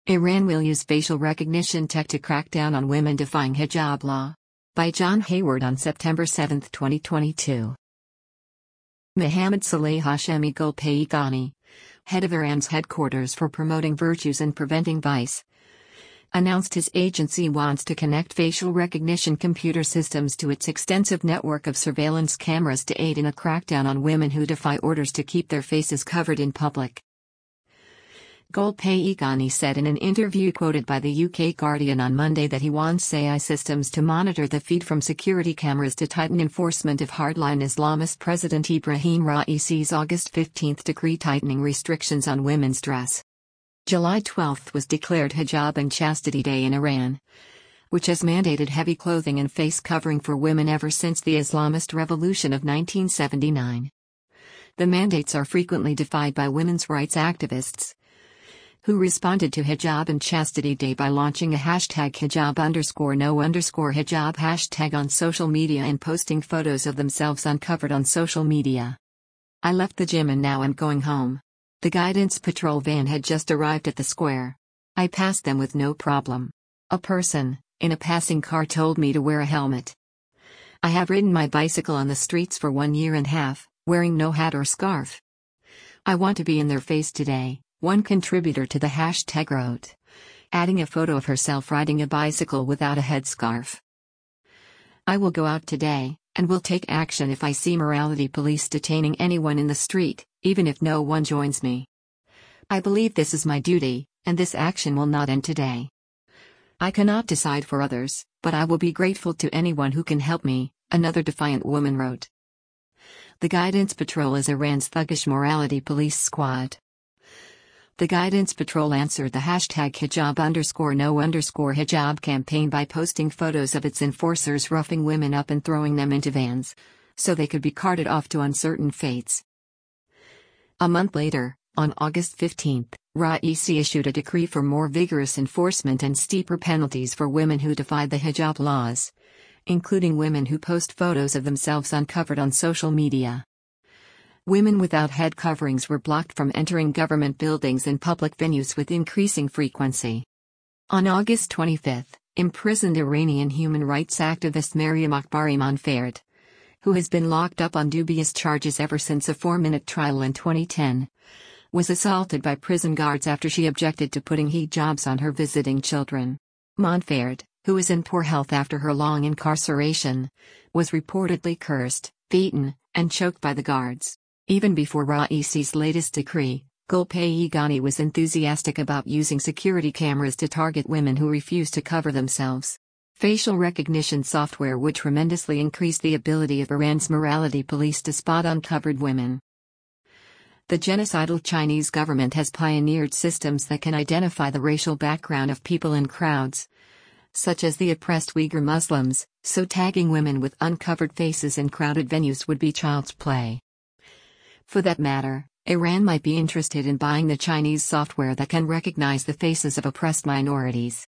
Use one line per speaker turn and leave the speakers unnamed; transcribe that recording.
Iran will use facial recognition tech to crack down on women defying hijab law. By John Hayward on September 7, 2022. Mohammad Saleh Hashemi Golpayegani, head of Iran's headquarters for promoting virtues and preventing vice, announced his agency wants to connect facial recognition computer systems to its extensive network of surveillance cameras to aid in a crackdown on women who defy orders to keep their faces covered in public. Golpayegani said in an interview quoted by the UK Guardian on Monday that he wants AI systems to monitor the feed from security cameras to tighten enforcement of hardline Islamist President Ebrahim Raisi's August 15 decree tightening restrictions on women's dress. July 12 was declared Hijab and Chastity Day in Iran, which has mandated heavy clothing and face covering for women ever since the Islamist Revolution of 1979. The mandates are frequently defied by women's rights activists, who responded to Hijab and Chastity Day by launching a hashtag hijab_no_hijab hashtag on social media and posting photos of themselves uncovered on social media. I left the gym and now I'm going home. The guidance patrol van had just arrived at the square. I passed them with no problem. A person, in a passing car, told me to wear a helmet. I have ridden my bicycle on the streets for 1.5 years, wearing no hat or scarf. I want to be in their face today, one contributor to the hashtag wrote, adding a photo of herself riding a bicycle without a headscarf. I will go out today, and will take action if I see morality police detaining anyone in the street, even if no one joins me. I believe this is my duty, and this action will not end today. I cannot decide for others, but I will be grateful to anyone who can help me, another defiant woman wrote. The Guidance Patrol is Iran's thuggish morality police squad. The Guidance Patrol answered the hashtag hijab_no_hijab campaign by posting photos of its enforcers roughing women up and throwing them into vans, so they could be carted off to uncertain fates. A month later, on August 15, Raisi issued a decree for more vigorous enforcement and steeper penalties for women who defy the hijab laws, including women who post photos of themselves uncovered on social media. Women without head coverings were blocked from entering government buildings and public venues with increasing frequency. On August 25, imprisoned Iranian human rights activist Maryam Akbari Monfared, who has been locked up on dubious charges ever since a 4-minute trial in 2010, was assaulted by prison guards after she objected to putting hijabs on her visiting children. Monfared, who is in poor health after her long incarceration, was reportedly cursed, beaten, and choked by the guards. Even before Raisi's latest decree, Golpayegani was enthusiastic about using security cameras to target women who refuse to cover themselves. Facial recognition software would tremendously increase the ability of Iran's morality police to spot uncovered women. The genocidal Chinese government has pioneered systems that can identify the racial background of people in crowds, such as the oppressed Uyghur Muslims, so tagging women with uncovered faces in crowded venues would be child's play. For that matter, Iran might be interested in buying the Chinese software that can recognize the faces of oppressed minorities.